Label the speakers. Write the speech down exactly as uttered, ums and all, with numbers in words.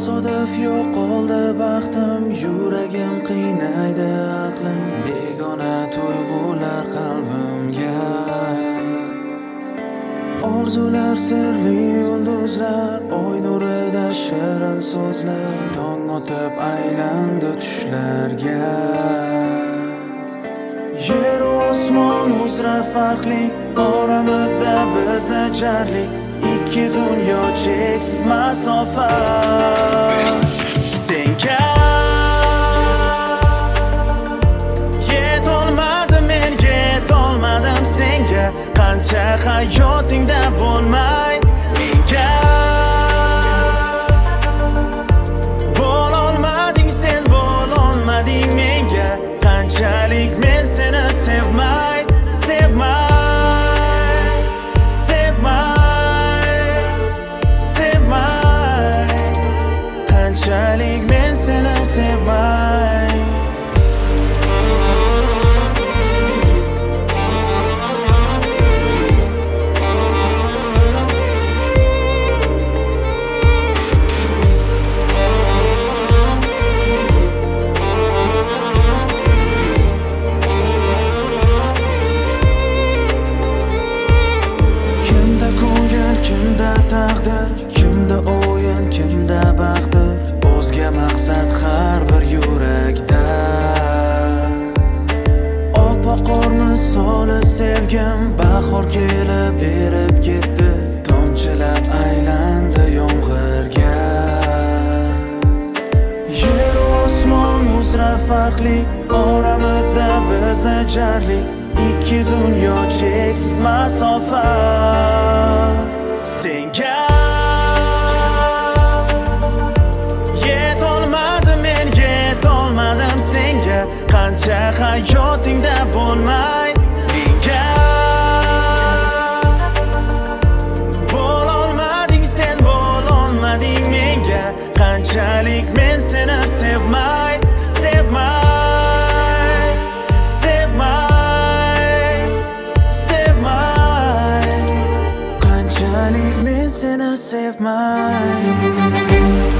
Speaker 1: tasodif yo'qoldi baxtim, yuragim qiynaydi aqlim, begona tuyg'ular qalbimga. Orzular sirli yulduzlar, oy nurida shirin so'zlar, tong otib aylandi tushlarga. Yer osmon uzra farqli, oramizda bizda jarlik, ikki dunyo cheksiz masofa. Senga yetolmadim men, yetolmadim senga, qancha hayotingda bo'lmay menga. Bo'lolmading sen, bo'lolmading menga, qanchalik men seni sevmay, sevmay, sevmay, sevmay, qanchalik men seni sevmay. Kimda taqdir, kimda o'yin, kimda baxtdir, o'zga maqsad har bir yurakda. Oppoq qor misoli sevgim, bahor kelib berib ketdi, tomchilab aylandi yomg'irga. Yer osmon uzra farqli, oramizda bizda jarlik, ikki dunyo cheksiz masofa. Senga yetolmadim men, yetolmadim senga, qancha hayotingda bo'lmay menga. Bo'lolmading sen, bo'lolmading menga, qanchalik men seni sevmay, sevmay, sevmay, sevmay, qanchalik men seni sevmay.